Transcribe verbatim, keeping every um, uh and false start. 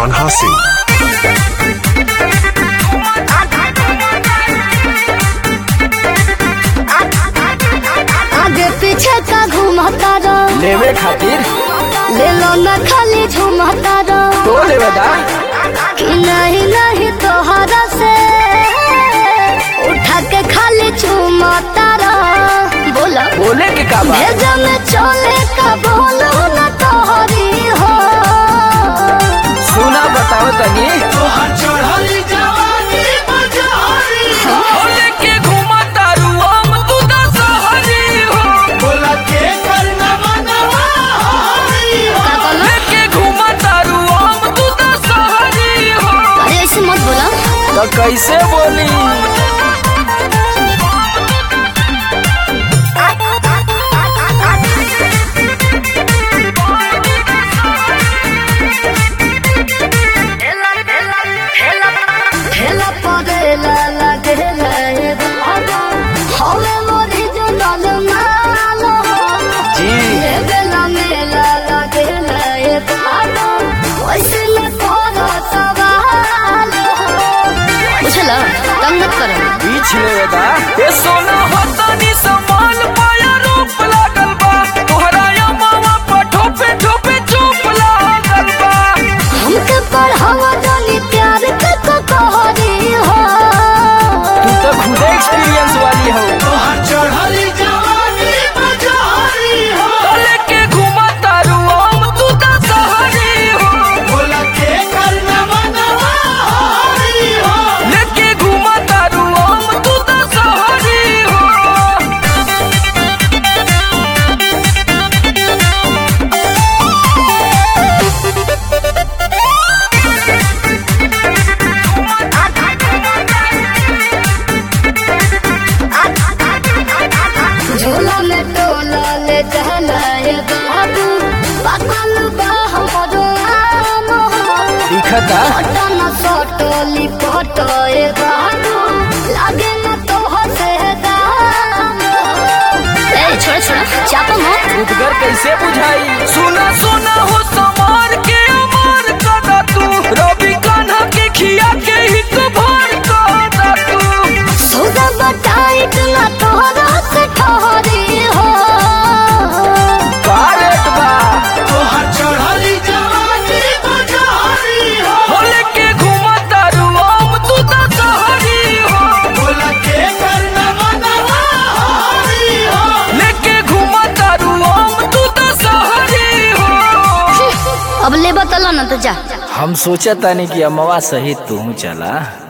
John Hussey. आगे पीछे का घुमाता रहो लेवे खातिर ले लो न खाली झुमाता रहो तो लेवे दा कि नहीं नहीं तोहरा से उठा के खाली झुमाता रहो बोला बोले के का बा भेजा में चले का बोलो न तोहरी हो सुना बताओ तनी बोले के घुमाता रुआम तू दा सहरी हो बोला के करना मनवा का बोला के घुमाता रुआम तू दा सहरी हो अरे ऐसे मत बोला तो कैसे बोली हेला परेला लगेला ए बाबा हवे मोरी जनल मालो जी ये बेला मेला लगेला ए बाबा वैसे न करो सवाल बुझला तंग मत करो बीच लेवे दा ए सोना हतानी संभाल पाया रूप लागल बा तोहरा या मावा पर ठोपे ठोपे चुप लागल बा हमके पढ़ावा जानी प्यार के तो कहरी हो तू तो खुद एक्सपीरियंस वाली हो तले के घुमाता रुआम तू दा सहरी हो लेके घुमाता रुआम तू दा सहरी हो झोला में टोला ले चला ए बाबू पागल बा हमरो आम दिखता पटन सटोली पटो ए बाबू लागे न तो हसे दाम ए छोड़ छोड़ चापा मत उदगर कैसे बुझाई सुना सुना हो समार के अमार कदा तू रवि कान्हा के खिया के हित भर कदा तू सौदा बताइट ना तोहरा से ठहरी हो कारट बा हो लेके घुमाता रुआम तू दा सहरी हो लेके घुमाता रुआम तू दा सहरी हो अब ले बतला ना तो जा हम सोचा तानी कि अमवा सहित तू चला